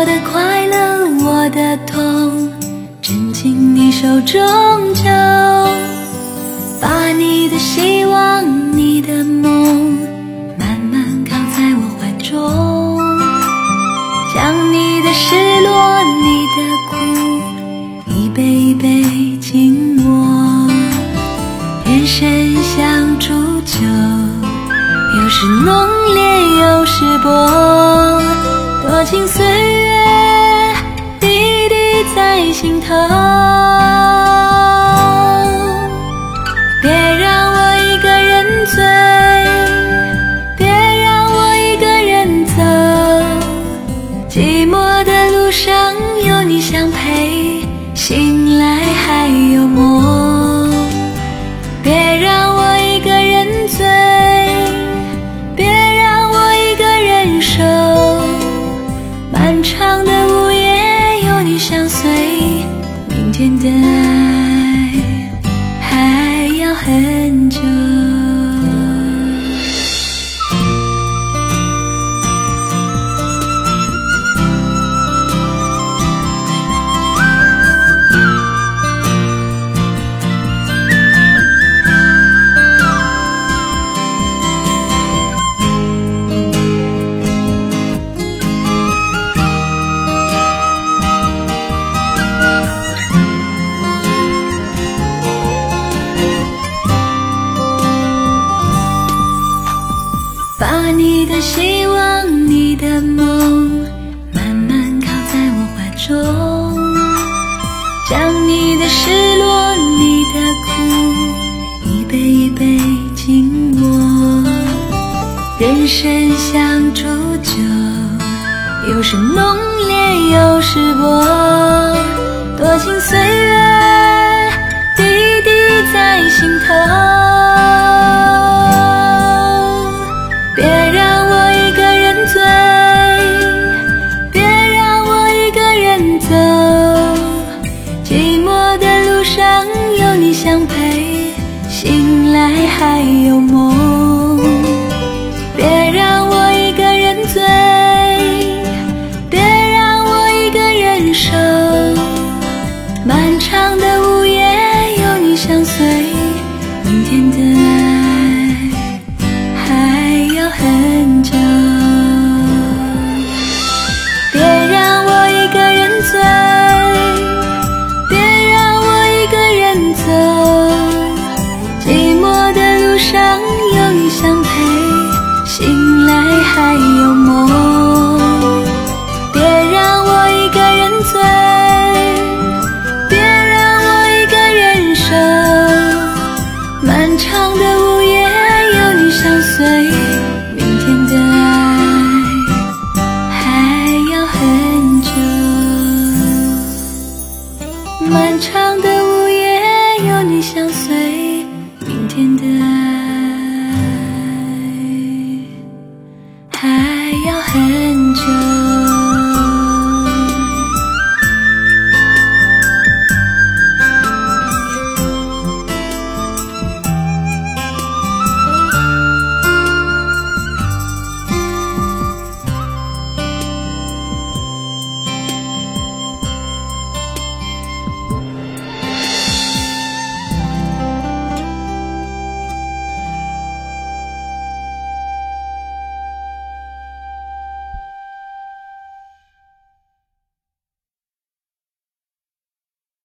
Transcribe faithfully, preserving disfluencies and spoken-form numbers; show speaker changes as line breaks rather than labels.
我的快乐，我的痛，真进你手中就把你的希望，你的梦慢慢靠在我怀中，将你的失落，你的苦一杯一杯紧握，人生像煮酒，有时浓烈有时薄，多情岁月滴滴在心头，别让我一个人醉，别让我一个人走，寂寞的路上有你相陪，醒来还有梦，别让我一个人醉，别让我一个人守，漫长的午夜有你相随，明天的爱还要很久。把你的希望，你的梦慢慢靠在我怀中，将你的失落，你的苦一杯一杯紧握，人生像煮酒，有时浓烈有时薄，多情岁月滴滴在心头，别让我一个人醉，别让我一个人走，寂寞的路上有你相陪，醒来还有梦，别让我一个人醉，别让我一个人守，漫长的午夜有你相随，明天的爱很久，别让我一个人醉，别让我一个人走，寂寞的路上有你相陪，醒来还有梦，别让我一个人醉，别让我一个人守，漫长的午夜有你相随，明天的爱还要很久，漫长的午夜有你相随，明天的爱还要很久。